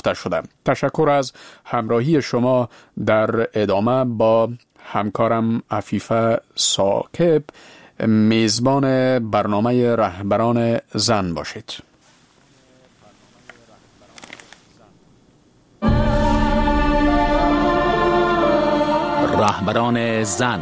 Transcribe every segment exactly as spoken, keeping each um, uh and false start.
ساخته شده. تشکر از همراهی شما. در ادامه با همکارم عفیفه ثاقب میزبان برنامه رهبران زن باشید. رهبران زن.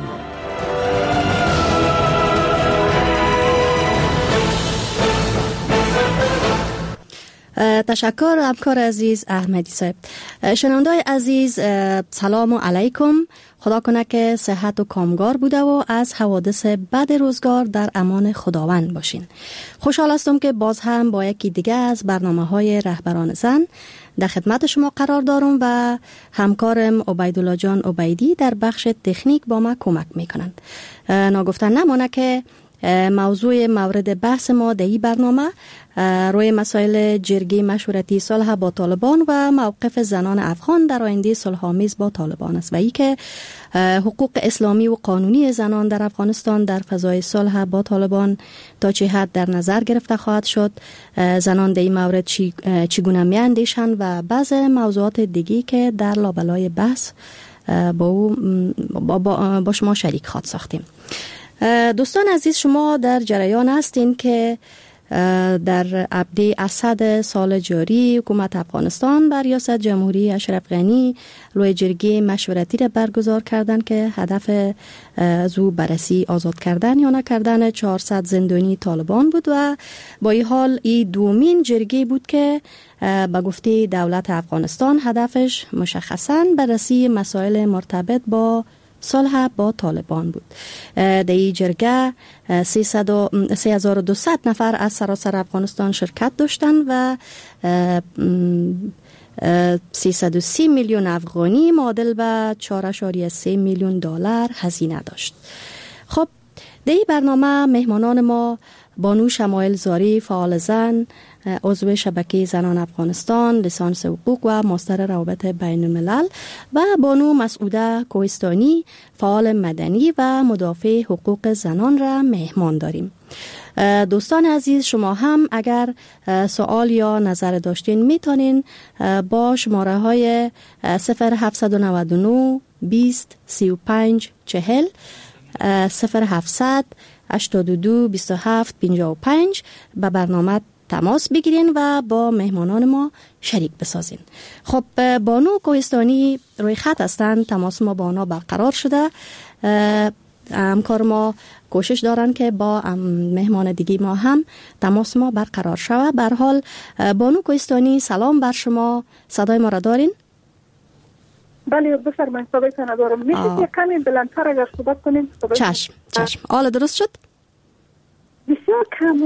تشکر همکار عزیز احمدی صاحب. شنوندای عزیز سلام علیکم. خدا کنه که صحت و کامگار بوده و از حوادث بد روزگار در امان خداوند باشین. خوشحال هستم که باز هم با یکی دیگه از برنامه های رهبران زن در خدمت شما قرار دارم و همکارم عبیدالله جان عبیدی در بخش تکنیک با ما کمک میکنند. ناگفتن نمانه که موضوع مورد بحث ما در این برنامه روی مسائل جرگه مشورتی صلح با طالبان و موقف زنان افغان در آینده صلح‌آمیز با طالبان است و ای که حقوق اسلامی و قانونی زنان در افغانستان در فضای صلح با طالبان تا چه حد در نظر گرفته خواهد شد، زنان در این مورد چگونه میاندیشند و بعض موضوعات دیگی که در لابلای بحث با, او با, با, با شما شریک خواهد ساختیم. دوستان عزیز، شما در جریان هستین که در ابدی اسد سال جاری حکومت افغانستان بر ریاست جمهوری اشرف غنی روی جرگه مشورتی را برگزار کردن که هدف زو بررسی آزاد کردن یا نکردن چهارصد زندانی طالبان بود و با این حال این دومین جرگه بود که با گفته دولت افغانستان هدفش مشخصاً بررسی مسائل مرتبط با صلح با طالبان بود. در این جرگه سه هزار و دویست نفر از سراسر افغانستان شرکت داشتند و سیصد و سی میلیون افغانی معادل به چهار ممیز سه میلیون دلار هزینه داشت. خب در این برنامه مهمانان ما بانو شمایل زاری، فعال زن، عضو شبکه زنان افغانستان، لیسانس حقوق و ماستر روابط بین الملل، و بانو مسعوده کوهستانی، فعال مدنی و مدافع حقوق زنان را مهمان داریم. دوستان عزیز، شما هم اگر سوال یا نظر داشتین میتونین با شماره های صفر هفت نه نه بیست سی و پنج چهل صفر هفتصد هشتاد و دو بیست و هفت پنجاه و پنج به برنامه تماس بگیرین و با مهمانان ما شریک بسازین. خب بانو کوهستانی روی خط هستن، تماس ما با آنها برقرار شده. همکار ما کوشش دارن که با مهمان دیگی ما هم تماس ما برقرار شود. به هر حال بانو کوهستانی، سلام بر شما. صدای ما را دارین؟ بله بفرمایید، صدایتان دارم. میشه یک کمی بلندتر اگر صحبت کنیم؟ چشم چشم. حالا درست شد؟ بسیار کم.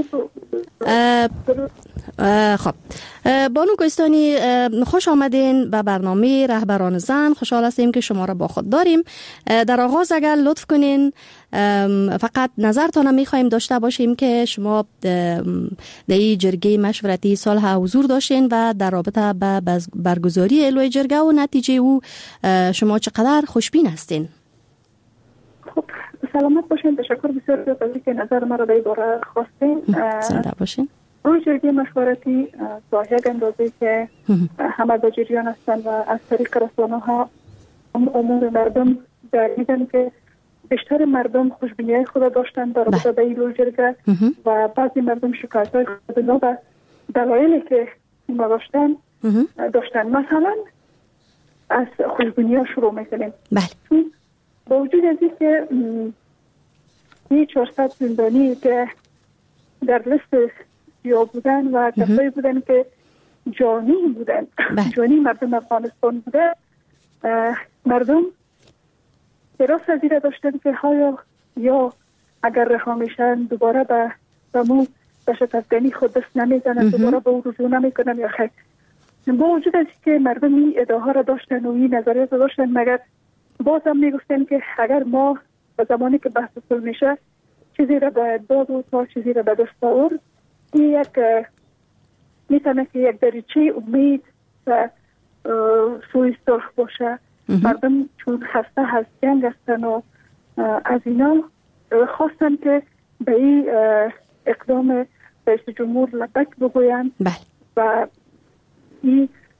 خب بانو کوهستانی، خوش آمدین به برنامه رهبران زن. خوشحال هستیم که شما را با خود داریم. در آغاز اگر لطف کنین فقط نظرتان میخوایم داشته باشیم که شما در این جرگه مشورتی صلح حضور داشتین و در رابطه با برگزاری الوی جرگه و نتیجه او شما چقدر خوشبین هستین؟ خب سلامت باشین. تشکر بسیار از اینکه نظر ما را در این باره خواستین. زنده باشین. روی جرگه مشورتی تا یک اندازه که همه با جریان هستند و از طریق رسانه ها امور مردم دیدن که بیشتر مردم خوشبینی خود داشتن در رابطه با این جرگه و بعضی مردم شکایت های خود به دلایلی که ما داشتن داشتن. مثلا از خوشبینی ها شروع میکنیم. بله. با وجود از این که این چهارصد زندانی که در لیست سیاه بودن و کسایی بودن که جانی بودن، جانی مردم افغانستان بودن، مردم اعتراض از این داشتن که ها یا اگر رها میشن دوباره به بمو دشت افغانی خود دست نمیزنن، دوباره به او رجوع نمیکنن یا خیر. با وجود از که مردم این ادعا ها را داشتن و این نظریات را داشتن، مگر باز هم میگفتن که اگر ما به زمانی که بحث صلح میشه چیزی را باید داد و تا چیزی را به دست آورد، این یک میتونه که یک دریچه امید و سوی صلح باشه. مردم چون خسته از جنگ هستن و از اینا خواستن که به این اقدام رئیس جمهور لبک بگوین و این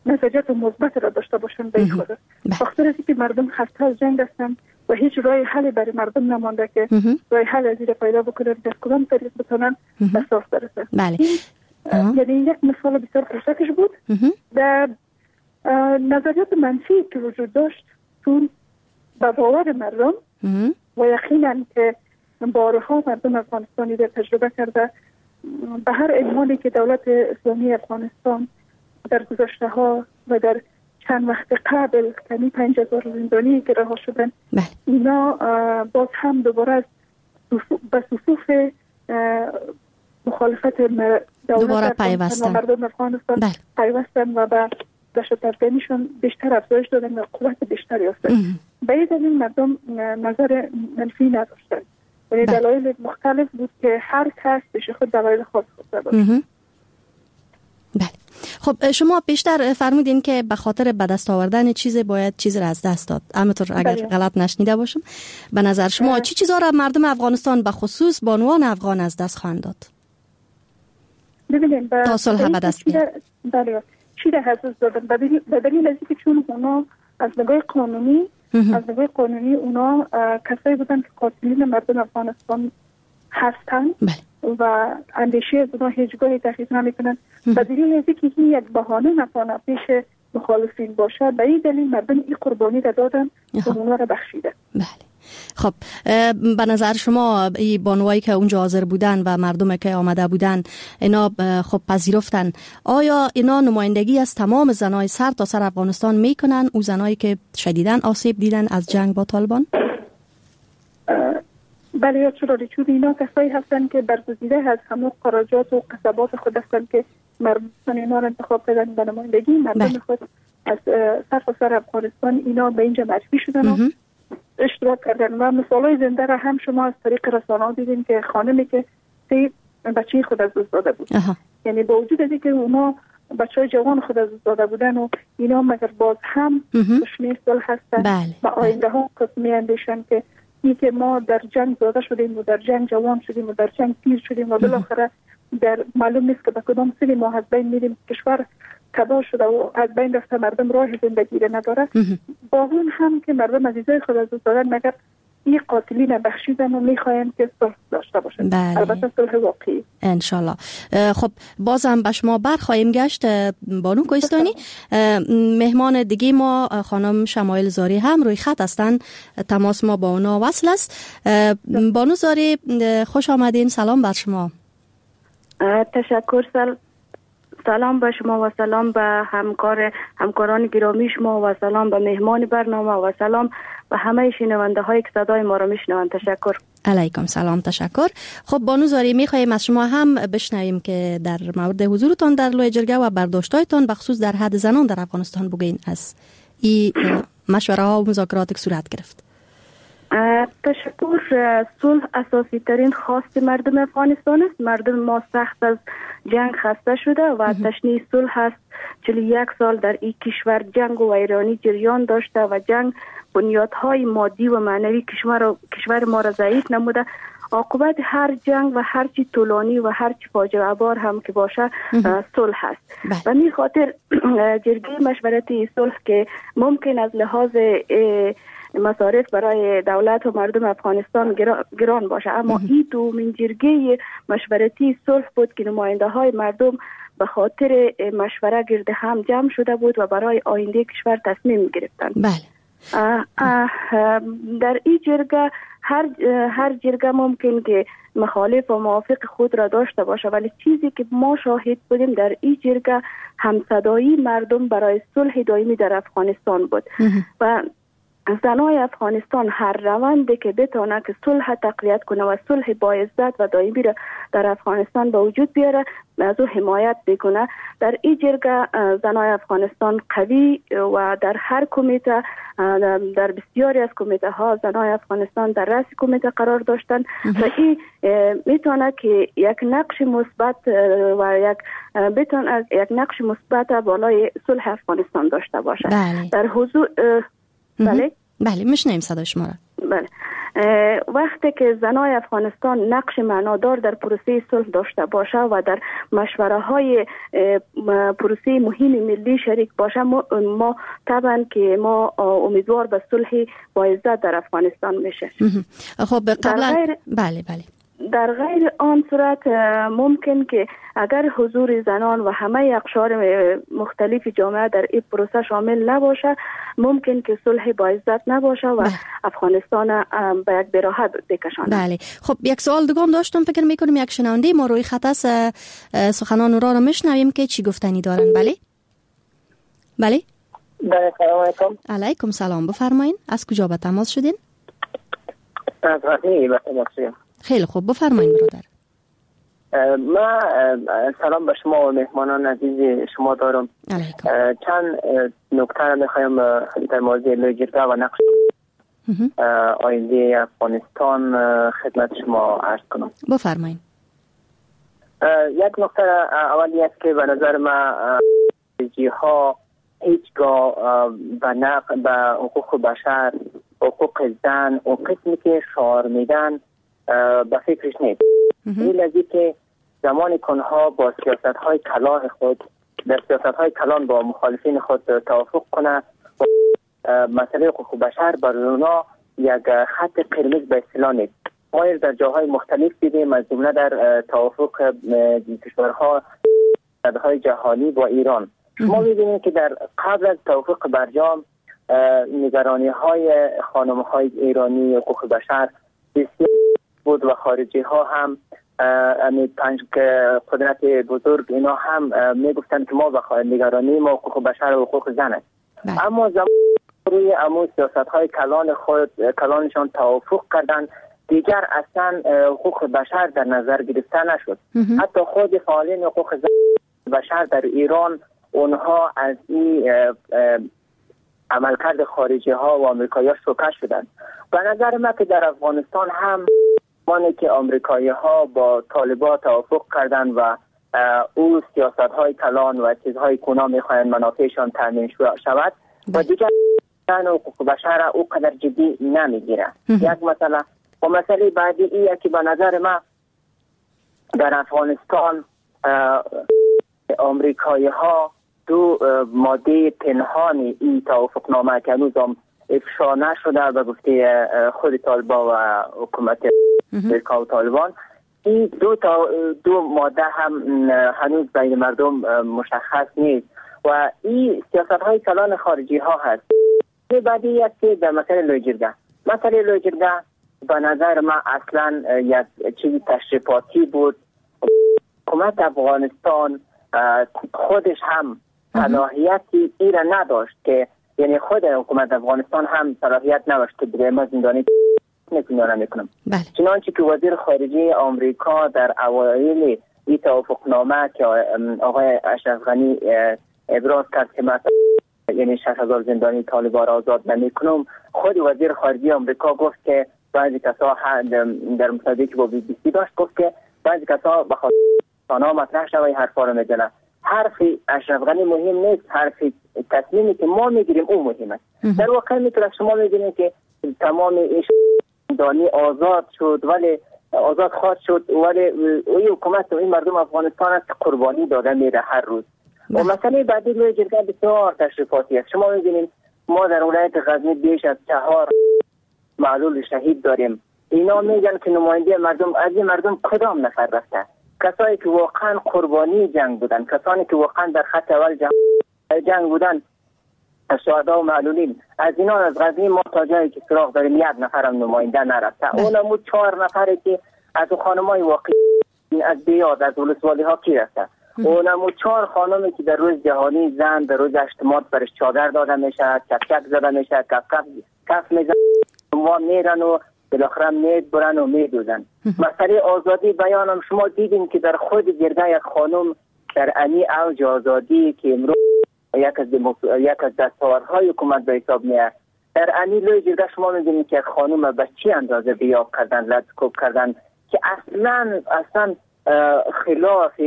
نظریات مثبت را داشته باشند به خود. بخاطر اینکه مردم خسته از جنگ هستند و هیچ راه حلی برای مردم نمانده که راه حل از این پیدا بکنن در کدام طریق بتونن به صاف برسن. بله. یعنی یک مثال بسیار کوچکش بود. در نظریات منفی که وجود داشت چون به باور مردم و یقینا که بارها مردم افغانستانی در تجربه کرده به هر اعمالی که دولت اسلامی افغانستان در گذشته ها و در چند وقت قبل یعنی پنج هزار زندانی که رها شدن اینا باز هم دوباره از به صفوف مخالفت دوباره پیوستن مردم افغانستان پیوستن و به دشت‌افغانیشون بیشتر افزایش دادن و قوت بیشتری یافتن. به این دلیل مردم نظر منفی نداشتن. یعنی دلایل مختلف بود که هر کس بشه خود دلایل خاص خود داشت. بله. خب شما بیشتر فرمودین که به خاطر به دست آوردن چیز باید چیز را از دست داد. همینطور اگر بله. غلط نشنیده باشم به نظر شما اه. چی چیزا را مردم افغانستان به خصوص بانوان افغان از دست خواهند داد؟ ببینید تا صلح به دست بیاد. بله. چی را از دست دادن؟ به دلیل از اینکه چون اونا از نگاه قانونی از نگاه قانونی اونا کسایی بودن که قاتلین مردم افغانستان هستند و اندیشه از اونا هیچگاهی تخییف نمیکنن. به دلیل از اینکه این یک بهانه نتونه پیش مخالفین باشه به این دلیل مردم این قربانی را دادن و اونا را بخشیدن. بله. خب به نظر شما این بانوایی که اونجا حاضر بودن و مردمی که آمده بودن اینا خب پذیرفتن، آیا اینا نمایندگی از تمام زنای سر تا سر افغانستان میکنن، او زنایی که شدیداً آسیب دیدن از جنگ با طالبان؟ بله یا چرا چون اینا کسایی هستن که برگزیده از همون قراجات و قصبات خود هستن که مردم اینا را انتخاب کردن به نمایندگی مردم خود از سر تا سر افغانستان اینا به اینجا معرفی شدن و اشتراک کردن و مثالای زنده را هم شما از طریق رسانه‌ها دیدین که خانمی که سه بچه خود از دست داده بود. اه. یعنی با وجود از اینکه اونا بچهای جوان خود از دست داده بودن و اینا مگر باز هم دشمن صلح هستن بله. و آینده ها قسمی اندیشن که این که ما در جنگ زاده شدیم و در جنگ جوان شدیم و در جنگ پیر شدیم و بالاخره در معلوم نیست که به کدام سری ما از بین میریم، کشور تباه شده و از بین رفته، مردم راه زندگی را نداره. با اون هم که مردم عزیزای خود از دست دادن مگر این قاتلین بخشیدن و میخواین که صلح داشته باشن. بله. البته صلح واقعی انشالله. خب بازم به شما برخواهیم گشت بانو کوهستانی. مهمان دیگه ما خانم شمایل زاری هم روی خط هستن، تماس ما با اونا وصل است. بانو زاری خوش آمدین، سلام بر شما. تشکر. سل... سلام به شما و سلام به همکار همکاران گرامی شما و سلام به مهمان برنامه و سلام به همه شنونده هایی که صدای ما را میشنوند. تشکر. علیکم سلام. تشکر. خب بانو زاری میخوایم از شما هم بشنویم که در مورد حضورتان در لوی جرگه و برداشتایتان بخصوص در حد زنان در افغانستان بگین از این مشوره ها و مذاکرات که صورت گرفت. تشکر. صلح اساسی ترین خواست مردم افغانستان است. مردم ما سخت از جنگ خسته شده و تشنه صلح است. چهل و یک سال در این کشور جنگ و ویرانی جریان داشته و جنگ بنیادهای مادی و معنوی کشور کشور ما را ضعیف نموده. عاقبت هر جنگ و هر چی طولانی و هر چی فاجعه بار هم که باشه صلح است. و می خاطر جرگه مشورتی صلح که ممکن از لحاظ مصارف برای دولت و مردم افغانستان گران باشه، اما این دومین جرگه مشورتی صلح بود که نماینده های مردم به خاطر مشوره گرد هم جمع شده بود و برای آینده کشور تصمیم گرفتند. بله. اه اه در این جرگه هر هر جرگه ممکن که مخالف و موافق خود را داشته باشه، ولی چیزی که ما شاهد بودیم در این جرگه همصدایی مردم برای صلح دائمی در افغانستان بود و زنای افغانستان هر روندی که بتونه که صلح تقویت کنه و صلح با عزت و دائمی را در افغانستان به وجود بیاره از او حمایت بکنه. در این جرگه زنای افغانستان قوی و در هر کمیته، در بسیاری از کمیته ها زنای افغانستان در رأس کمیته قرار داشتن و این میتونه که یک نقش مثبت و یک بتونه یک نقش مثبت بالای صلح افغانستان داشته باشه. بله. در حضور بله بله میشنیم صدای شما را. بله. وقتی که زنای افغانستان نقش معنادار در پروسه صلح داشته باشه و در مشوره های پروسه مهم ملی شریک باشه، ما طبعا که ما امیدوار به صلح با عزت در افغانستان میشه. خب قبلا غیر... بله بله در غیر آن صورت ممکن که اگر حضور زنان و همه اقشار مختلف جامعه در این پروسه شامل نباشه، ممکن که صلح با عزت نباشه و بله. افغانستان به یک براحت بکشاند. بله. خب یک سوال دیگه هم داشتم، فکر میکنم یک شنونده ما روی خط است، سخنان را رو میشنویم که چی گفتنی دارن. بله بله بله سلام علیکم. علیکم سلام، بفرمایین. از کجا به تماس شدین؟ از رفیقی به تماس شدیم. خیلی خوب، بفرمایین برادر. ما سلام به شما و مهمانان عزیز شما دارم. علیکم. چند نکته را میخوایم در موضوع لوجرگه و نقش آینده افغانستان خدمت شما عرض کنم. بفرمایین. یک نکته اولی است که به نظر ما ها هیچگاه به نقد به حقوق بشر، حقوق زن و قسمی که شعار میدن به فکرش نیست. این لازم که زمانی که آنها با سیاست های کلان خود در سیاست های کلان با مخالفین خود توافق کنه و مسئله حقوق بشر بر اونا یک خط قرمز به اصطلاح نیست. ما در جاهای مختلف دیدیم، از جمله در توافق کشورها های جهانی با ایران. ما می‌بینیم که در قبل از توافق برجام نگرانی های خانم های ایرانی حقوق بشر بسیار بود و خارجی ها هم امی پنج قدرت بزرگ اینا هم میگفتن که ما به نگرانی ما حقوق بشر و حقوق زن است. اما زمان روی امو سیاست های کلان خود کلانشان توافق کردن، دیگر اصلا حقوق بشر در نظر گرفته نشد. حتی خود فعالین حقوق بشر در ایران اونها از این عملکرد خارجی ها و آمریکایی ها شوکه شدند. به نظر من که در افغانستان هم مانه که آمریکایی ها با طالبان توافق کردند و او سیاست های کلان و چیزهای کنا میخواهند منافعشان تامین شود و دیگر حقوق بشر او قدر جدی نمیگیره. یک مثلا و مسئله بعدی ایه که به نظر من در افغانستان آمریکایی ها دو ماده پنهانی این توافق نامه که هنوز هم افشا نشده و گفته خود طالبان و حکومت امریکا و طالبان، این دو تا دو ماده هم هنوز بین مردم مشخص نیست و این سیاست های کلان خارجی ها هست. بعدی است که در مسئله لوجرگه مسئله لوجرگه به نظر من اصلا یک چیزی تشریفاتی بود. حکومت افغانستان خودش هم صلاحیتی ای را نداشت که یعنی خود حکومت افغانستان هم صلاحیت نداشت که بگه زندانی نکنه نمیکنم. چنانچه که وزیر خارجه آمریکا در اوایل این توافقنامه که آقای اشرف غنی ابراز کرد که مثلا یعنی شش هزار زندانی طالبان را آزاد نمیکنم، خود وزیر خارجه آمریکا گفت که بعضی کسا در مصاحبه‌ای که با بی بی سی داشت گفت که بعضی کسا بخاطر آنها مطرح شوی حرفا رو میزنن. حرف اشرف غنی مهم نیست، حرف تصمیمی که ما میگیریم اون مهم است. در واقع میتونه شما میبینید که تمام زندانی آزاد شد ولی آزاد خواهد شد ولی این حکومت و این مردم افغانستان است که قربانی داده میره هر روز. و مسئله بعدی لوجرگه بسیار تشریفاتی است. شما میبینید ما در ولایت غزنی بیش از چهار معلول شهید داریم. اینا میگن که نماینده مردم از این مردم کدام نفر رفته؟ کسایی که واقعا قربانی جنگ بودن، کسانی که واقعا در خط اول جنگ, جنگ بودن، شهدا و معلولین، از اینا از غزنی ما تا جایی که سراغ داریم یک نفرم نماینده نرفته. اونمو چهار نفری که از خانمای واقعی از بیاد از ولسوالی ها کی رفته. اونمو چهار خانمی که در روز جهانی زن در روز هشت مارس برش چادر داده میشه، کفکک زده میشه، کف کف کف میزن ما میرن و بالاخره مید برن و میدوزن. مسئله آزادی بیانم شما دیدیم که در خود جرگه یک خانم در امی اوج آزادی که امروز یک از یک از دستاوردهای حکومت به حساب میاد، در امی لوی جرگه شما میبینید که خانم به چی اندازه بیاب کردن، لطکوب کردن که اصلا اصلا خلاف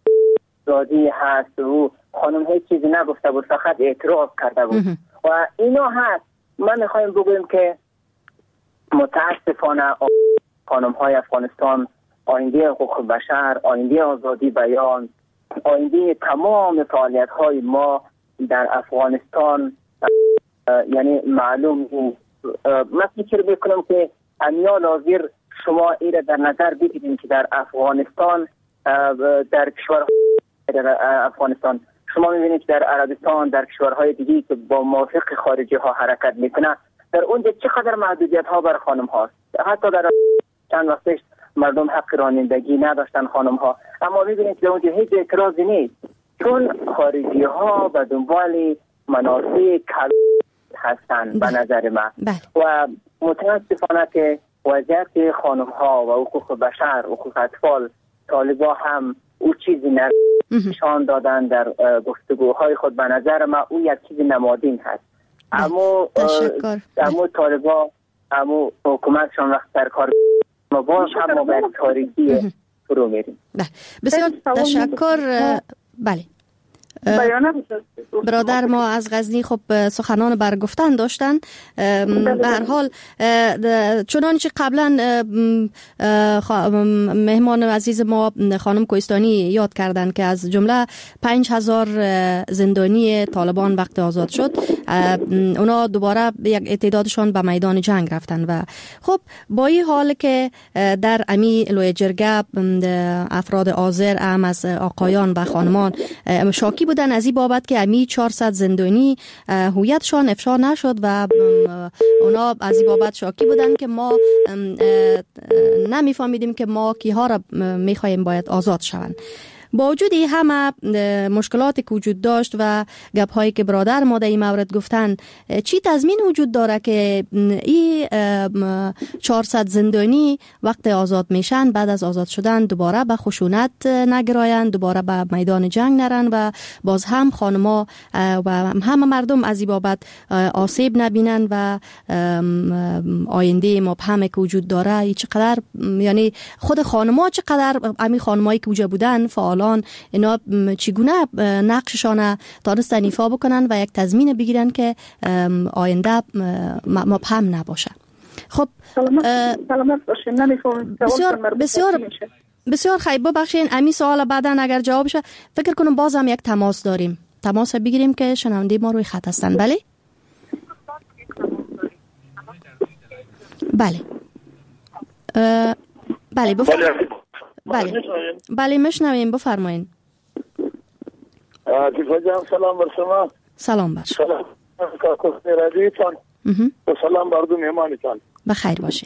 آزادی هست و خانم هیچ چیزی نگفته بود، فقط اعتراض کرده بود و اینا هست. من میخوایم بگویم که متاسفانه خانم های افغانستان آینده حقوق بشر، آینده آزادی بیان، آینده تمام فعالیت های ما در افغانستان یعنی معلوم نیست. من فکر میکنم که امیال حاضر شما ایره در نظر بگیرید که در افغانستان در کشور در افغانستان شما میبینید که در عربستان، در کشورهای دیگه که با موافق خارجی ها حرکت میکنه، در اونجا چقدر محدودیت ها بر خانم هاست. حتی در چند وقتش مردم حق رانندگی نداشتن خانم ها، اما میبینید که اونجا هیچ اعتراضی نیست، چون خارجی ها به دنبال منافع کل هستند به نظر من. و متاسفانه که وضعیت خانم ها و حقوق بشر، حقوق اطفال، طالبا هم او چیزی نشان دادن در گفتگوهای خود. به نظر من او یک چیز نمادین هست. اما اما طالبا اما حکومتشان وقت در کار ما باز هم ما به تاریکی فرو میریم. بسیار تشکر. بله برادر ما از غزنی خب سخنان برگفتن داشتن. به هر حال چنانچه قبلا مهمان عزیز ما خانم کوهستانی یاد کردن که از جمله پنج هزار زندانی طالبان وقت آزاد شد، اونا دوباره یک تعدادشان به میدان جنگ رفتن و خب با این حال که در امی لوی جرگه افراد حاضر هم از آقایان و خانمان شاکی بودن از این بابت که امی چهارصد زندانی هویتشان افشا نشد و اونا از این بابت شاکی بودن که ما نمیفهمیدیم که ما کیها را میخوایم باید آزاد شوند. با وجود این همه مشکلاتی که وجود داشت و گپ‌هایی که برادر ما در این مورد گفتن، چی تضمین وجود داره که این چهارصد زندانی وقت آزاد میشن بعد از آزاد شدن دوباره به خشونت نگرایند، دوباره به میدان جنگ نرن و باز هم خانما و همه مردم از این بابت آسیب نبینن و آینده مبهمی که وجود داره چقدر، یعنی خود خانما چقدر امی خانمایی که وجود بودن فعال اینا چگونه نقششان تانستن ایفا بکنن و یک تضمین بگیرن که آینده مبهم نباشه. خب سلامت باشین. نمیفهمم بسیار بسیار بسیار خیلی ببخشین امی سوال بعدا اگر جواب شه فکر کنم باز هم یک تماس داریم، تماس بگیریم که شنونده ما روی خط هستن. بله بله بله بفرمایید. بله بله مشنویم، بفرمایید. دیفا جان سلام بر شما. سلام بر شما. سلام کاکو رادیوتان و سلام بر دو مهمانتان. بخیر باشین.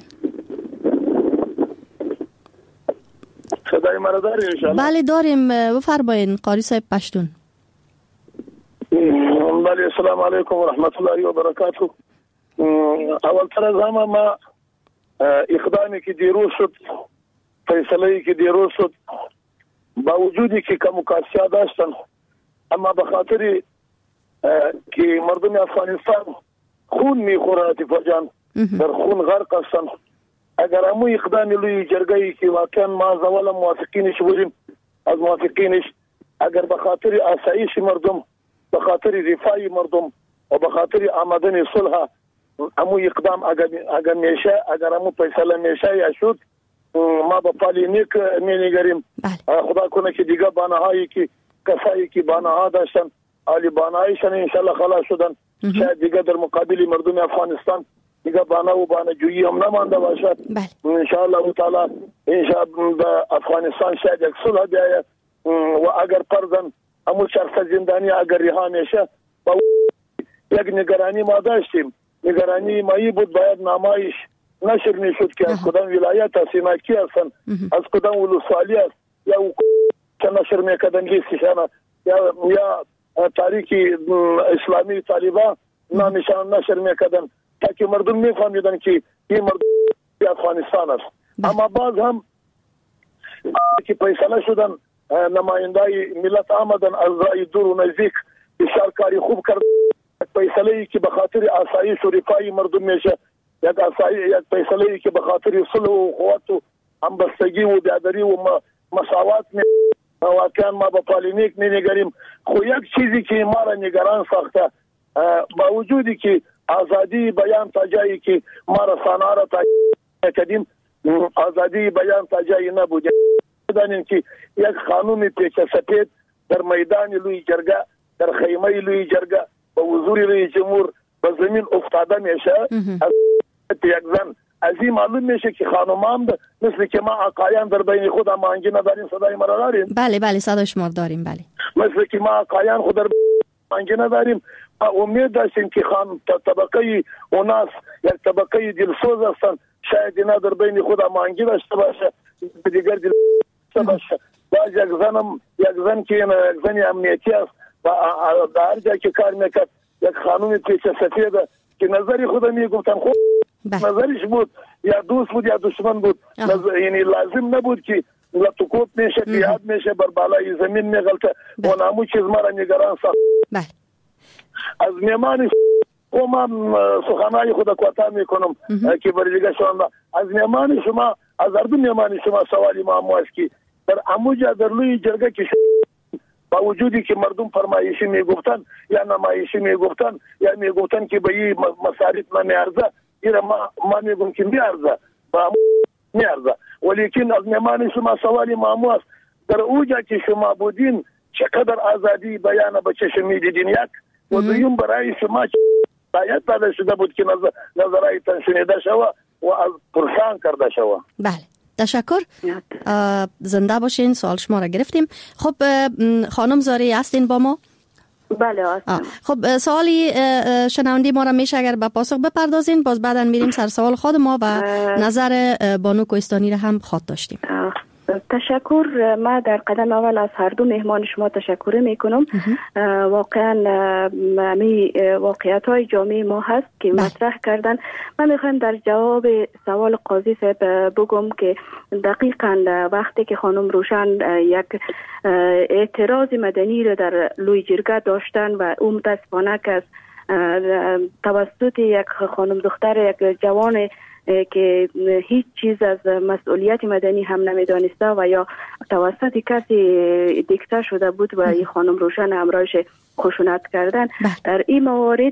صدای مرا داری ان شاء الله؟ بله داریم، بفرمایید قاری صاحب پشتون. بله السلام علیکم و رحمت الله و برکاته. اول تر از همه ما اقدامی که دیروز شد، فیصله‌ای که دیروز شد، با وجودی که کموکاسیا داشتن، اما به خاطر که مردم افغانستان خون میخوره اتفاق جان در خون غرق هستن، اگر همو اقدام لوی جرگه‌ای که واقعا ما از اول موافقینش بودیم، از موافقینش، اگر به خاطر آسایش مردم، به خاطر رفاه مردم و به خاطر آمدن صلح همو اقدام اگر اگر میشه، اگر همو فیصله میشه یا شد، ما با پالینیک می‌نگریم. خدا کنه که دیگه بانهایی که کسایی که بانها داشتن عالی بانهایشان انشالله خلاص شدن، شاید دیگه در مقابل مردم افغانستان دیگه بانه و بانه جویی هم نمانده باشد. انشالله تعالی انشالله به افغانستان شاید یک صلح بیاید و اگر پردن همون چهارصد زندانی اگر رها میشه، با یک نگرانی ما داشتیم، نگرانی مایی بود باید نمایش نشر میشد که از کدام ولایت هست، سیناکی هستن، از کدام ولسوالی هست، یا که نشر میکردن لیستشان یا یا تاریخ اسلامی طالبان نامشان نشر میکردن تا که مردم میفهمیدن که این مردم افغانستان است. اما باز هم که فیصله شدن نمایندای ملت آمدن از رای دور و نزدیک بسیار کاری خوب کرد، فیصله ای که به خاطر آسایش و رفاه مردم میشه، یک آسایش، یک فیصله ای که به خاطر صلح و قوت و همبستگی و برادری و مساوات می واقعا ما با پالینیک نمیگریم. خو یک چیزی که ما را نگران ساخته، با وجودی که آزادی بیان تا جایی که ما رسانه را تا کردیم آزادی بیان تا جایی نبود. دانیم که یک خانم پیچ سپید در میدان لوی جرگه، در خیمه لوی جرگه با حضور رئیس جمهور به زمین افتاده میشه. از یک زن از این معلوم میشه که خانمان مثل که ما آقایان در بین خود مانگی نداریم. صدای مرا داریم؟ بله بله صدای شما داریم. بله مثل که ما آقایان خود در مانگی نداریم. امید داشتیم که خان طبقه اوناس یک طبقه دلسوز هستن، شاید اینا در بین خود مانگی داشته باشه، دیگر دل باشه. باز یک زنم یک زن که یک زنی امنیتی است و در هر جای که کار میکرد یک خانومی پیچ سفیده که نظری خود میگفتن خود نظرش بود یا دوست بود یا دشمن بود، یعنی لازم نبود که لطکوت میشه بیاد میشه بر بالای زمین میغلطه و نامو چیز مرا نگران ساخت. از میمانی ما سخنهای خود کوتاه میکنم که برای شما از میمانی شما از هر دو میمانی شما سوالی معما است که در اموجا در لوی جرگه که با وجودی که مردم فرمایشی میگفتن یا نمایشی میگفتن یا میگفتن که به این مصارف نمیارزه، ایره ما ما میگم که میارزه با میارزه، ولیکن از میمانی شما سوالی معما است در اوجا که شما بودین چقدر آزادی بیان به چشم میدیدین یک و دویم برای شما باید داده شده بود که نظرایتان شنیده شود و از پرسان کرده شود. بله تشکر. زنده باشین. سوال شما را گرفتیم. خب خانم زاری هستین با ما؟ بله هستم. خب سوالی شنونده ما را میشه اگر به پاسخ بپردازین، باز بعدا میریم سر سوال خود ما و نظر بانو کوهستانی را هم خواد داشتیم. تشکر. ما در قدم اول از هر دو مهمان شما تشکر میکنم. واقعا می واقعیت های جامعه ما هست که مطرح کردن. من میخوایم در جواب سوال قاضی صاحب بگم که دقیقاً وقتی که خانم روشن یک اعتراض مدنی رو در لوی جرگه داشتن و اون متاسفانه که توسط یک خانم دختر یک جوان که هیچ چیز از مسئولیت مدنی هم نمیدانسته و یا توسط کسی دیکته شده بود و این خانم روشن همراهش خشونت کردن. در این موارد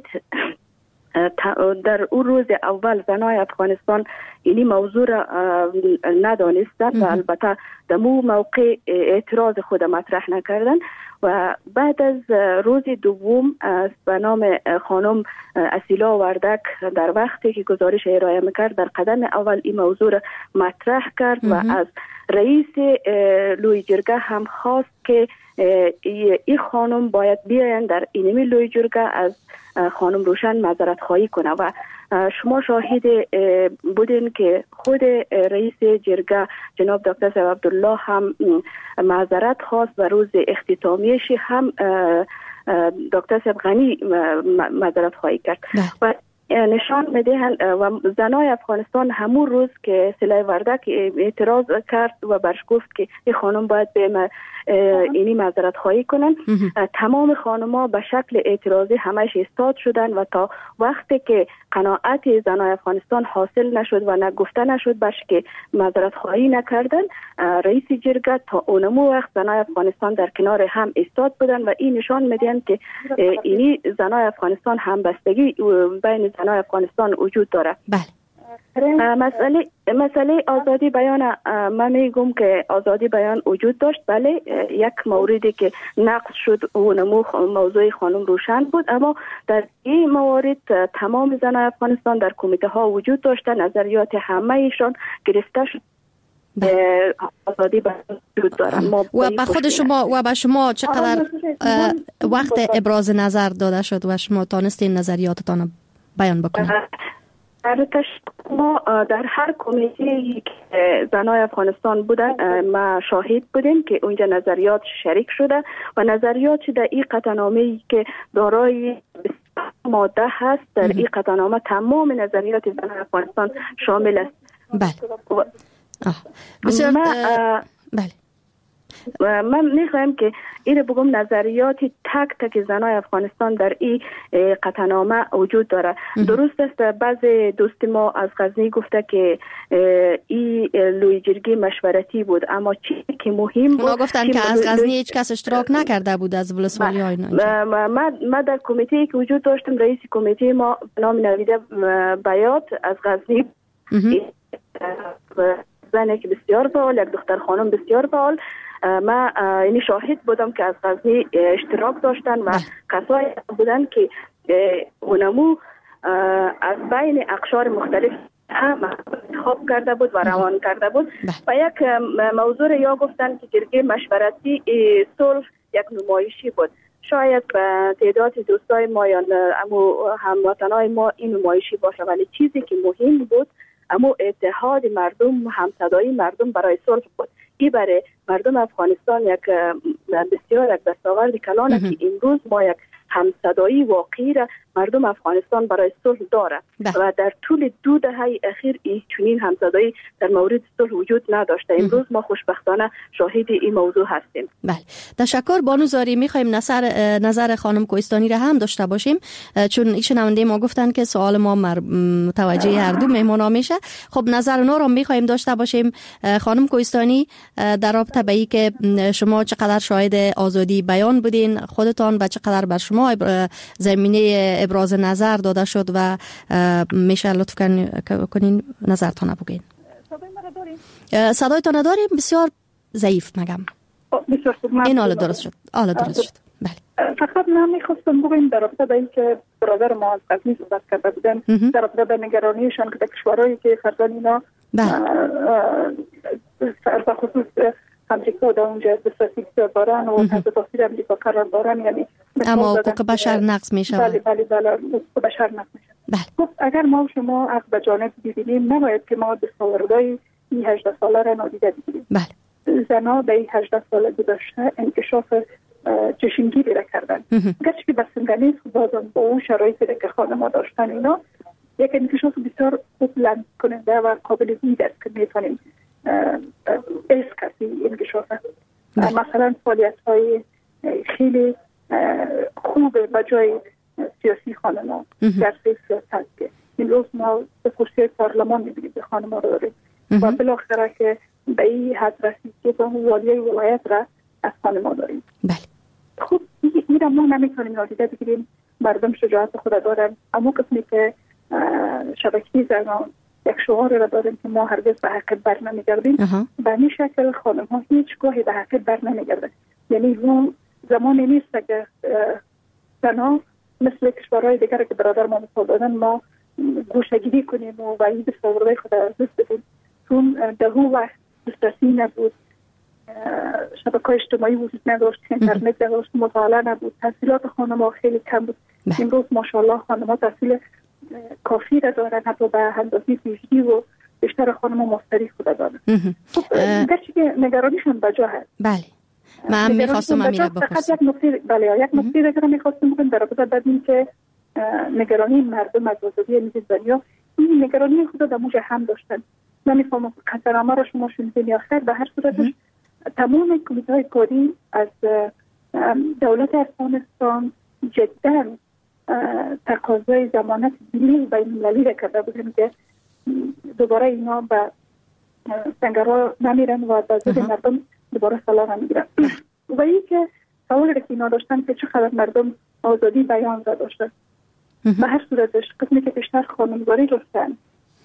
در اون روز اول زنای افغانستان اینی موضوع را ندانستند و البته در مو موقع اعتراض خود مطرح نکردن و بعد از روز دوم به نام خانم اسیلا وردک در وقتی که گزارش ارائه میکرد در قدم اول این موضوع را مطرح کرد و از رئیس لوی جرگه هم خواست که این خانم باید بیاین در اینمی لوی جرگه از خانم روشن معذرت خواهی کنه و شما شاهد بودین که خود رئیس جرگه جناب دکتر صاحب عبدالله هم معذرت خواست و روز اختتامیش هم دکتر صاحب غنی معذرت خواهی کرد و نشان میدهند و زنای افغانستان همون روز که سلای وردک اعتراض کرد و برش گفت که این خانم باید به اینی معذرت خواهی کنن، تمام خانم‌ها به شکل اعتراضی همش ایستاد شدن و تا وقتی که قناعت زنای افغانستان حاصل نشد و نگفته نشد باش که معذرت خواهی نکردن، رئیس جرگه تا اونمو وقت زنای افغانستان در کنار هم ایستاد بودن و این نشان میدهند که اینی زنای افغانستان همبستگی بین زنای افغانستان وجود داره. بله. مسئله مسئله آزادی بیان، من میگم که آزادی بیان وجود داشت. بله، یک موردی که نقض شد اونمو موضوع خانم روشن بود، اما در این موارد تمام زنان افغانستان در کمیته ها وجود داشتن، نظریات همه ایشان گرفته شد. آزادی بیان وجود دارن. و به خود شما و به شما چقدر وقت ابراز نظر داده شد و شما تانستین نظریاتتان بیان بکنید؟ ما در هر کمیته که زنای افغانستان بودن ما شاهد بودیم که اونجا نظریات شریک شده و نظریات در این قطعنامه‌ای که دارای ماده هست در این قطعنامه تمام نظریات زنای افغانستان شامل است. بله. آه. بسیار بله. من میخوایم که این بگم نظریات تک تک زنای افغانستان در این قطعنامه وجود داره. درست است بعض دوست ما از غزنی گفته که این لوی جرگه مشورتی بود، اما چیزی که مهم بود اونا گفتن که از غزنی هیچ کس اشتراک نکرده بود از ولسوالی های اینا. ما در کمیته که وجود داشتم، رئیس کمیته ما نام نویده بیات از غزنی، زنی که بسیار فعال، یک دختر خانم بسیار فعال، ما یعنی شاهد بودم که از غزنی اشتراک داشتن و کسایی بودن که اونمو از بین اقشار مختلف هم انتخاب کرده بود و روان کرده بود. و یک موضوع یا گفتن که جرگه مشورتی صلح یک نمایشی بود. شاید به تعداد دوستای ما یا هموطنای ما این نمایشی باشه، ولی چیزی که مهم بود اما اتحاد مردم، همصدایی مردم برای صلح بود. این برای مردم افغانستان یک بسیار یک دستاورد کلانه که امروز ما یک همصدایی واقعی را مردم افغانستان برای صلح داره و در طول دو دهه اخیر این چنین همصدایی در مورد صلح وجود نداشته. امروز ما خوشبختانه شاهد این موضوع هستیم. بله، تشکر بانو زاری. میخوایم نظر نظر خانم کوهستانی را هم داشته باشیم، چون این شنونده ما گفتن که سوال ما متوجه هر دو مهمانا میشه. خب نظر اونا رو میخوایم داشته باشیم. خانم کوهستانی، در رابطه به این که شما چقدر شاهد آزادی بیان بودین خودتان و چقدر بر شما زمینه ابراز نظر داده شد و میشه لطف کنین نظرتان بگین. صدای ما داریم؟ صدایتان نداریم، بسیار ضعیف مگم. بسیار خوب. این حالا درست شد. حالا درست شد. بله. فقط من میخواستم بگم در رابطه با اینکه برادر ما از قبلی صحبت کرده بودن در رابطه با نگرانیشان که در کشورهایی که فرزان اینا به خصوص امریکا در اونجا دسترسی دارن و تحت تاثیر امریکا قرار دارن، یعنی اما حقوق بشر نقض میشه. بله بله بله حقوق بشر نقض میشه. بله. اگر ما و شما عقل به جانب ببینیم، نباید که ما دستاوردهای این هجده ساله را نادیده بگیریم. بله. زنها در این هجده ساله گذشته انکشاف چشمگیری را کردن. گرچه که بسنده نیست، بازم با اون شرایطی که خانم‌ها داشتن اینا یک انکشاف بسیار خوب لمس کننده و قابل دید است که میتونیم ایس کسی انکشاف مثلا فعالیت های خیلی خوب بجای سیاسی خانم‌ها در سیاست که این روز ما به کرسی پارلمان می‌بینیم به خانم‌ها رو داریم و بالاخره که به این حد رسید که به والیای ولایت را از خانم‌ها داریم. بله. خب این را ما نمیتونیم نادیده بگیریم. مردم شجاعت خود دارن، اما قسمی که شبکه زنان یک شعار را داریم که ما هرگز به حق بر نمیگردیم. به این شکل خانم ها هیچ گاهی به حق بر نمیگردن. یعنی اون زمانی نیست که زنها مثل کشورهای دیگر که برادر ما مثال دادن ما گوشه‌گیری کنیم و این دستاوردهای خود از دست بدیم، چون در اون وقت دسترسی نبود، شبکه اجتماعی وجود نداشت، اینترنت نداشت، مطالعه نبود، تحصیلات خانم ها خیلی کم بود. امروز ماشاءالله خانم ها تحصیل کافی را دارن، حتی به اندازه پیشگی و بیشتر خانم ها مستری خود دارن. خب گرچه که نگرانیشون بجا هست. بله. من میخواستم امیره بپرسم. یک نکته بله یک نکته دیگه میخواستم بگم در رابطه با این که نگرانی مردم از آزادی دنیا، این نگرانی خود در موجه هم داشتن. نمیفهمم قطعنامه را شما شنیدین یا خیر. به هر صورتش تمام کمیته‌های کاری از دولت افغانستان جدا تقاضای ضمانت ملی بین المللی را کرده بودن که دوباره اینا به سنگرها نمیرن و به ضد مردم دوباره سلاح نمیگیرن. و این که سوال را که اینا داشتن که چقدر مردم آزادی بیان را داشتن. به هر صورتش قسمی که بیشتر خانم‌گاری داشتن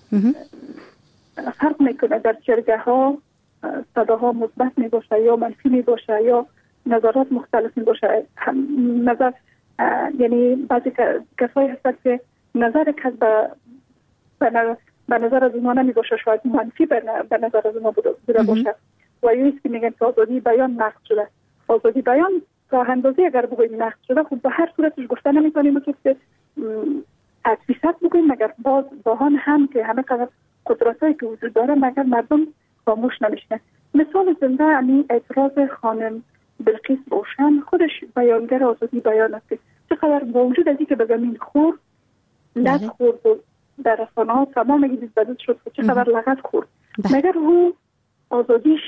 فرق میکنه در جرگه ها صداها مثبت می باشه یا منفی می باشه یا نظرات مختلف می باشه. نظر یعنی بعضی کسایی هستند که نظر کس به به نظر از اونا نمی باشه، شاید منفی به نظر از اونا بوده باشه و یا ایست که میگن که آزادی بیان نقض شده. آزادی بیان تا اندازه اگر بگوییم نقض شده، خب به هر صورتش گفته نمیتونیم که از فیصد بگوییم، مگر باز باهان هم که همه قدر قدرتایی که وجود داره مگر مردم خاموش نمیشنه. مثال زنده امی اعتراض خانم بلقیس روشن خودش بیانگر آزادی بیان است که چقدر با وجود از اینکه به زمین خورد لغت خورد و در رسانه‌ها تمام گیز بدود شد که چقدر لغت خورد، مگر او آزادیش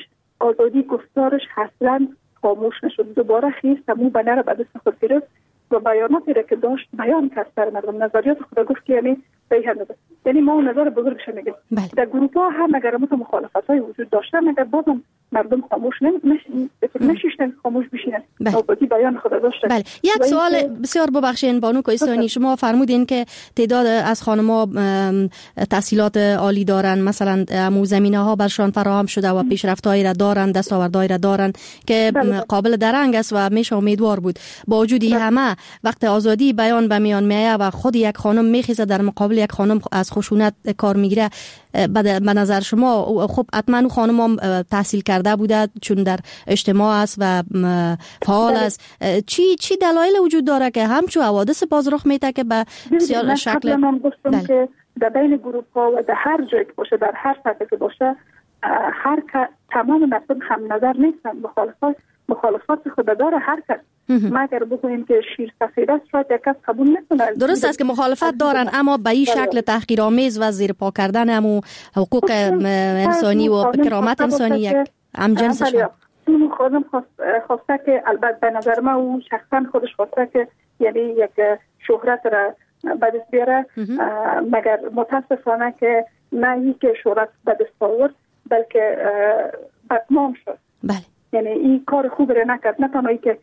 آزادی گفتارش اصلا خاموش نشد. دوباره خیست مو بنه را به دست خود گرفت و بیاناتی را که داشت بیان کرد سر مردم، نظریات خود گفت که یعنی صحیح نبود. یعنی ما نظر بزرگش میگیم در گروه ها هم اگر مثل مخالفت های وجود داشته مگر بازم مردم خاموش نمیشیشتن، خاموش بشینن. آزادی بیان خود داشته. بله. یک سوال بسیار ببخشین بانو کوهستانی، شما فرمودین که تعداد از خانم‌ها تحصیلات عالی دارن، مثلا امو زمینه ها برشان فراهم شده و پیشرفت‌هایی را دارن، دستاوردهایی را دارن که بله. قابل درنگ است و میشه امیدوار بود. با وجود این همه وقت آزادی بیان به میان میاد و خود یک خانم میخیزه در مقابل یک خانم از خشونت کار میگیره، به نظر شما خب حتما خانم هم تحصیل کرده بوده چون در اجتماع است و فعال است، چی چی دلایل وجود داره که همچو حوادث باز رخ میده که به بسیار شکل من گفتم بله. که در بین گروه ها و در هر جایی که باشه، در هر سطحی که باشه، هر که تمام مردم هم نظر نیستن، مخالفات مخالفات خود داره هر کس. مگر بگوییم که شیر سفید است شاید یک کس قبول نکنه. درست است که مخالفت دارن، اما به این شکل تحقیرآمیز و زیر پا کردن همو حقوق انسانی و کرامت انسانی یک همجنس شد. اون خودم خواسته که البته به نظر من او شخصا خودش خواسته که یعنی یک شهرت را به دست بیاره، مگر متاسفانه که نه این که شهرت به دست آورد بلکه بدنام شد. بله. یعنی این کار خوب را نکرد، نه تنها که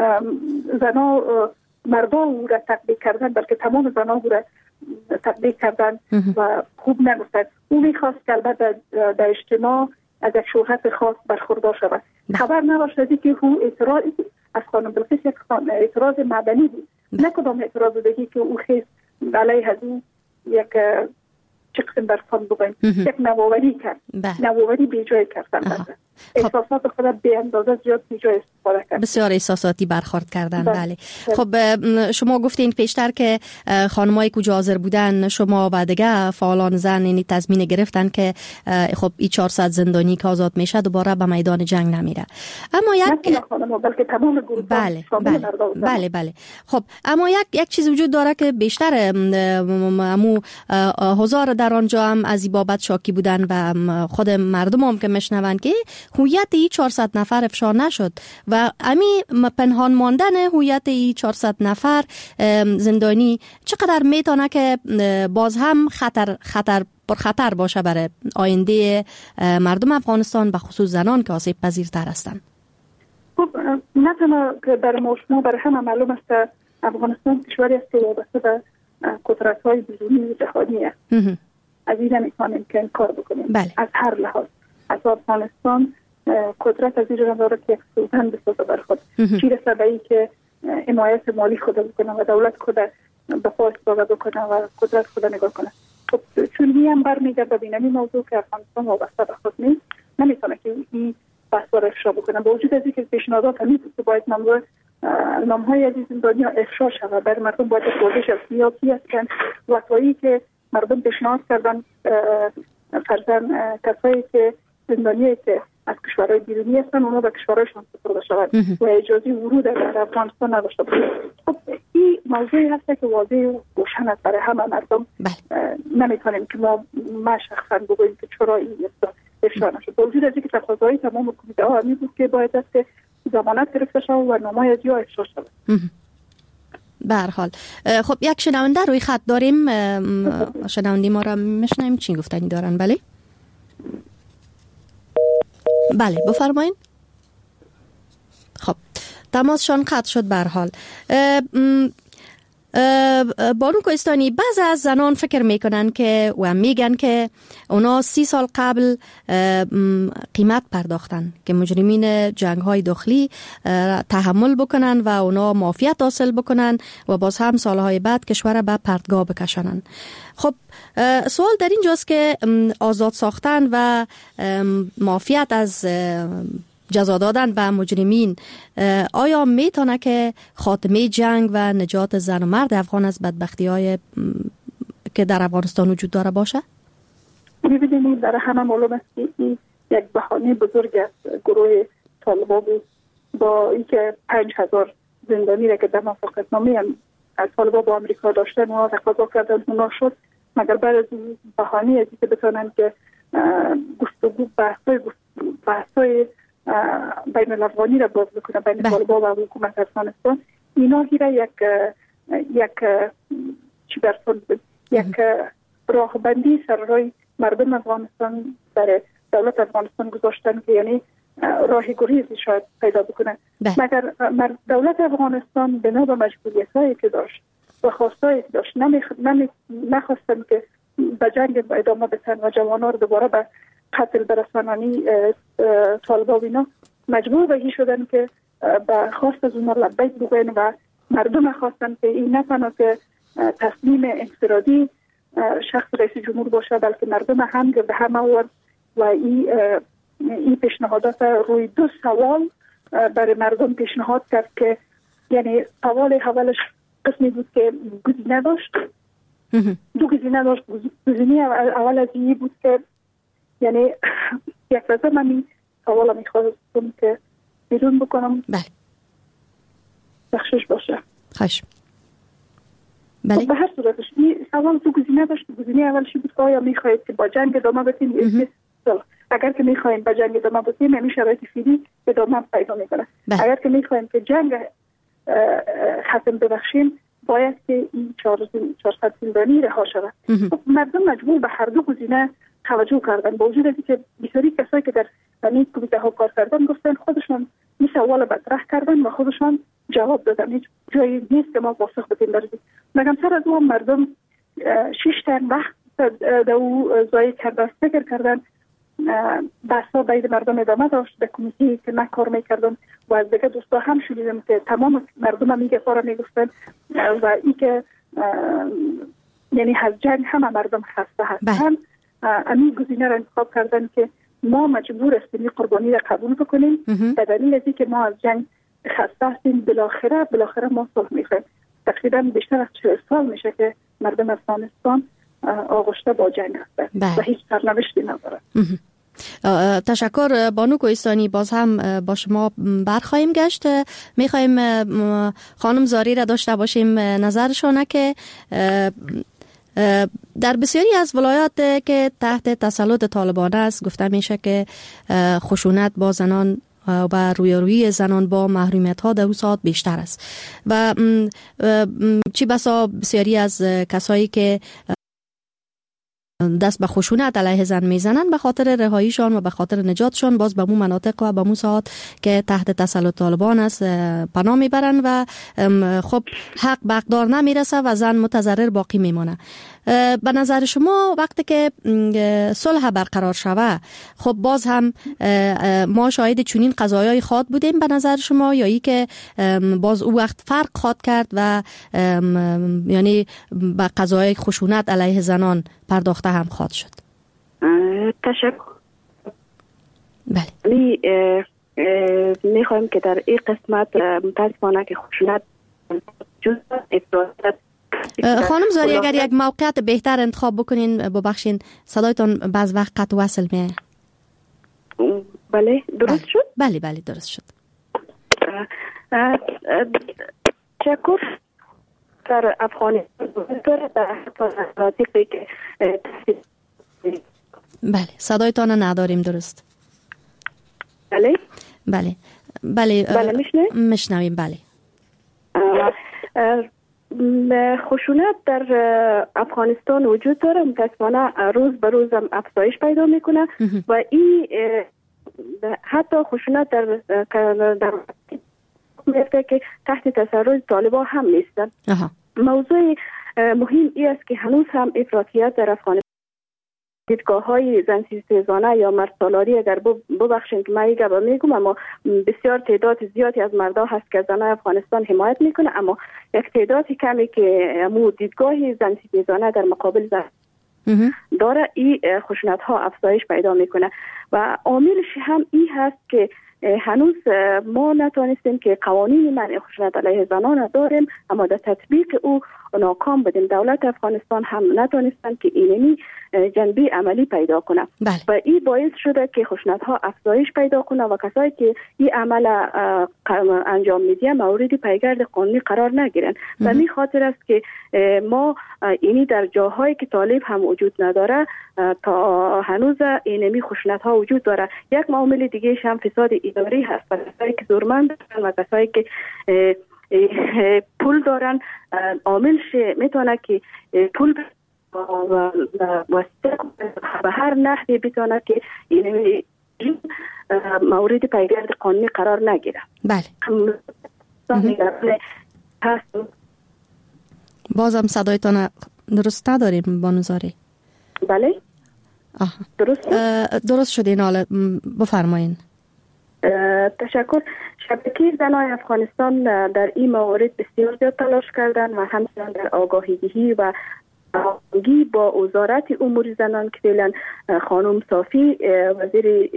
زنا مردا او را تطبیق کردن بلکه تمام زنا او را تطبیق کردن و خوب نگفتن. او میخواست که البته در اجتماع از یک شهرت خاص برخوردار شود. خبر نباشد که او اعتراض از خانم بلقیس یک اعتراض مدنی بود، نه کدام اعتراض دیگه که او خیست علیه از او یک چه قسم برفان بگویم یک نوآوری کرد، نوآوری بی جای کردن. احساسات خود به اندازه زیاد بی جای استفاده کرد، بسیار احساساتی برخورد کردن. بله, بله. خب شما گفتین پیشتر که خانمایی که حاضر بودن شما و دیگه فعالان زن یعنی تضمین گرفتن که خب این چهارصد زندانی که آزاد میشه دوباره به میدان جنگ نمیره، اما یک خانم بلکه تمام گروه بله بله بله بله خب اما یک یک چیز وجود داره که بیشتر امو هزار در آنجا هم از این بابت شاکی بودن و خود مردم هم که میشنون که هویت ای چهارصد نفر افشا نشد و امی پنهان ماندن هویت ای چهارصد نفر زندانی چقدر میتونه که باز هم خطر خطر پر خطر باشه برای آینده مردم افغانستان به خصوص زنان که آسیب پذیرتر هستند. خب نه تنها که برای ما شما برای همه معلوم است افغانستان کشوری است که وابسته به قدرت‌های بیرونی و جهانی است. از این نمی‌توانیم که انکار بکنیم. بله. از هر لحاظ از افغانستان قدرت از این جانب داره که یک سلطان بسازه بر خود، چی رسه به این که حمایت مالی خود بکنه و دولت خود به پا استفاده بکنه و قدرت خود نگاه کنه. خب چون این هم برمیگرده به این موضوع که افغانستان وابسته به خود نیست، نمیتونه که این بحث را افشا بکنه. با وجود از اینکه پیشنهادات همین بود که باید نامزد نامهای از این زندانی‌ها افشا شود، بر مردم باید پرسش از سیاسی هستند وقتی که مردم پیشنهاد کردن فرزن کسایی که زندانیایی که از کشورهای بیرونی هستن اونا به کشورهایشان سپرده شود و اجازه ورود در افغانستان نداشته باشند. خب این موضوعی هست که واضح و روشن است برای همه مردم. نمیتونیم که ما ما شخصا بگوییم که چرا این افشا نشد. با وجود از اینکه تقاضای تمام کمیته ها همین بود که باید است که ضمانت گرفته شود و نامه‌های از یا افشا شود. به هر حال خب یک شنونده روی خط داریم، شنونده ما را میشنویم چی گفتنی دارن. بله بله بفرمایین. خب تماسشان قطع شد. به هر حال بانو کوهستانی بعضی از زنان فکر میکنن که و میگن که اونا سی سال قبل قیمت پرداختن که مجرمین جنگ های داخلی تحمل بکنن و اونا معافیت حاصل بکنن و باز هم سالهای بعد کشور به پرتگاه بکشانن. خب سوال در اینجاست که آزاد ساختن و معافیت از جزا دادن به مجرمین آیا میتونه که خاتمه جنگ و نجات زن و مرد افغان از بدبختی های که در افغانستان وجود داره باشه؟ می‌بینید در همه معلوم است که این یک بهانه بزرگ است. گروه طالبان بود با اینکه پنج هزار زندانی را که در موافقتنامه از طالبان با آمریکا داشتن و تقاضا کردن اونا شد، مگر بعد از بهانه از اینکه بتونن که گفتگو بحث‌های بحث‌های بین الافغانی را باز بکنه بین طالبان و حکومت افغانستان، اینا گیره یک یک چی برسون یک راهبندی سر روی مردم افغانستان در دولت افغانستان گذاشتن که یعنی راه گریزی شاید پیدا بکنه. مگر دولت افغانستان بنا به مجبوریت‌هایی که داشت و خواستایی که داشت نخواستن که به جنگ ادامه بدن و جوانان رو دوباره به قتل برسانانی طالبان اینا مجبور به شدن که به خواست از اونها لبیک بگوین و مردم خواستن که این نه تنها که تصمیم انفرادی شخص رئیس جمهور باشه بلکه مردم هم به هم آورد و این این پیشنهادات روی دو سوال برای مردم پیشنهاد کرد که یعنی سوال اولش قسمی بود که گزینه داشت دو گزینه داشت گزینه اول از این بود که یعنی یک لحظه من این سوال میخواستم که بیرون بکنم بله بخشش باشه خش بله به هر صورتش این سوال دو گزینه داشت. گزینه اولش بود که آیا میخواهید که با جنگ ادامه بدیم، اگر که میخوایم با جنگ ادامه بدیم همین شرایط فعلی ادامه پیدا میکنه. اگر که میخوایم که جنگ ختم ببخشیم باید که این چهارصد زندانی رها شود. مردم مجبور به هر دو گزینه توجه کردن، با وجود اینکه بسیاری کسایی که در این کمیته ها کار کردن گفتن خودشون این سوال مطرح کردن و خودشون جواب دادن، هیچ جایی نیست که ما پاسخ بدیم درزی. مگم سر از اون مردم شش تن وقت در او ضایع کردن، فکر کردن، بحثا بین مردم ادامه داشت. به کمیتی که من کار میکردم و از دیگه دوستا هم شدیدم که تمام مردم میگه کارا میگفتن و ای که یعنی از جنگ همه مردم خسته هستن. همین گزینه را انتخاب کردن که ما مجبور هستیم قربانی را قبول بکنیم به دلیل از اینکه ما از جنگ خسته هستیم. بالاخره بالاخره ما صلح میخوایم. تقریبا بیشتر از چهل سال میشه که مردم افغانستان آغشته با جنگ هستند و هیچ سرنوشتی نداره. تشکر بانو کوهستانی. باز هم با شما برخواهیم گشت. میخوایم خانم زاری را داشته باشیم نظرشانه که در بسیاری از ولایات که تحت تسلط طالبان است گفته میشه که خشونت با زنان و رویارویی زنان با محرومیت ها در اون ساعت بیشتر است و چی بسا بسیاری از کسایی که دست به خشونت علیه زن میزنن به خاطر رهاییشان و به خاطر نجاتشان باز به مو مناطق و به مو ساعت که تحت تسلط طالبان است پناه میبرن و خب حق به حقدار نمیرسه و زن متضرر باقی میمونه. به نظر شما وقتی که صلح برقرار شوه خب باز هم ما شاهد چنین قضایای خواد بودیم به نظر شما یا ای که باز او وقت فرق خواد کرد و یعنی به قضایای خشونت علیه زنان پرداخته هم خواد شد؟ تشکر. بله می میخوایم که در این قسمت متاسفانه که خشونت جز افراطیت. خانم زاری اگر یک موقعیت بهتر انتخاب بکنین ببخشین صدایتان بعض وقت قطع وصل میه. بله درست بله. شد؟ بله بله درست شد. تشکر. در افغانستان در مناطقی که بله صدایتان نداریم درست. بله بله بله بله میشنویم میشنویم بله. خشونت در افغانستان وجود داره، متاسفانه روز به روز هم افزایش پیدا میکنه و این حتی خشونت در در میفته که تحت تسلط طالبان هم نیستن. موضوع مهم ای است که هنوز هم افراطیت در افغانستان دیدگاه های زنسیزانه یا مرد اگر ببخشین که من ایگه با میگم، اما بسیار تعداد زیادی از مردا هست که زنای افغانستان حمایت میکنه، اما یک تعدادی کمی که مو دیدگاه زنسیزانه در مقابل زن داره، این خشونت ها افزایش پیدا میکنه و عاملش هم این هست که هنوز ما نتونستیم که قوانین منع خشونت علیه زنان داریم، اما در تطبیق او ناکام بودیم. دولت افغانستان هم نتونستن که اینمی جنبه عملی پیدا کنه بله. و این باعث شده که خشونت ها افزایش پیدا کنه و کسایی که این عمل انجام میدن مورد پیگرد قانونی قرار نگیرن. و می خاطر است که ما اینی در جاهایی که طالب هم وجود نداره تا هنوز اینمی خشونت ها وجود داره. یک معامل دیگه هم فساد اداری هست و کسایی که زورمند دارن و کسایی که پول دارن عامل شه میتونه که پول و واسطه به هر نحوی بتونه که اینمی مورد پیگرد قانونی قرار نگیره. بله. بازم صدایتان درست نداریم بانوزاری. بله. آها. درست درست شدین. حالا بفرمایین. تشکر. شبکه زنان افغانستان در این مورد بسیار زیاد تلاش کردن و همچنان در آگاهی‌دهی و هماهنگی با وزارت امور زنان که فعلا خانم صافی وزیر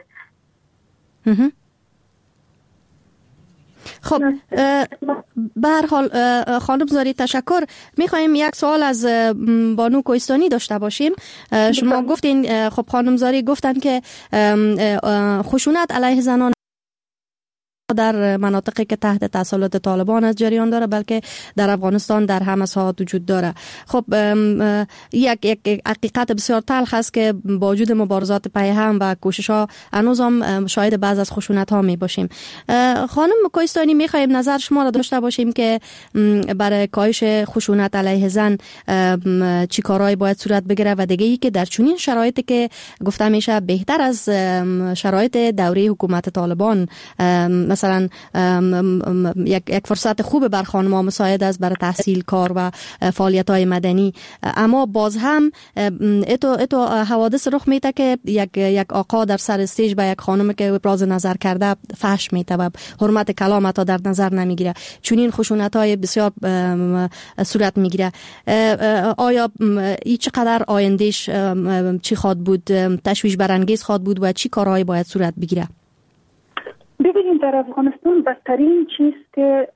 خب به هر حال خانم زاری تشکر. میخوایم یک سوال از بانو کوهستانی داشته باشیم. شما گفتین، خب خانم زاری گفتن که خشونت علیه زنان در مناطقی که تحت تسلط طالبان از جریان داره، بلکه در افغانستان در همه ساحات وجود داره. خب یک یک حقیقت بسیار تلخ است که با وجود مبارزات پیهم و کوشش ها هنوز هم شاهد بعض از خشونت ها می باشیم. خانم کوهستانی، میخوایم نظر شما را داشته باشیم که برای کاهش خشونت علیه زن چی کارهایی باید صورت بگیره و دیگه ای که در چنین شرایطی که گفته میشه بهتر از شرایط دوره حکومت طالبان، مثلا یک یک فرصت خوب بر خانم‌ها مساعد است برای تحصیل، کار و فعالیت‌های مدنی، اما باز هم اتو اتو حوادث رخ میده که یک یک آقا در سر استیج به یک خانم که ابراز نظر کرده فحش میده و حرمت کلام تا در نظر نمیگیره. چنین خشونت‌های بسیار صورت میگیره. آیا این چقدر آیندهش چی خواد بود، تشویش برانگیز خواد بود و چی کارهایی باید صورت بگیره؟ ببینید در افغانستان بدترین چیز که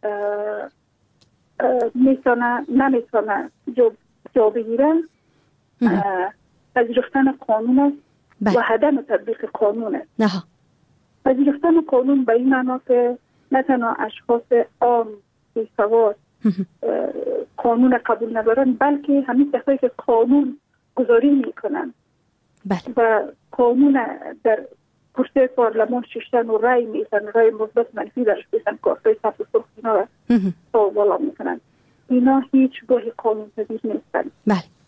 میتونه نمیتونه جا, جا بگیرن پذیرفتن قانون است و عدم تطبیق قانون است. پذیرفتن قانون به این معنا که نه تنها اشخاص عام بی‌سواد قانون قبول ندارن، بلکه همین کسایی که قانون گذاری میکنن و قانون در کرسی پارلمان ششتن و رای میتن، رای مثبت منفی درش بیسن، کارتای سبز و سرخ اینا را بالا میکنن. اینا هیچ گاهی قانون پذیر نیستن. بله.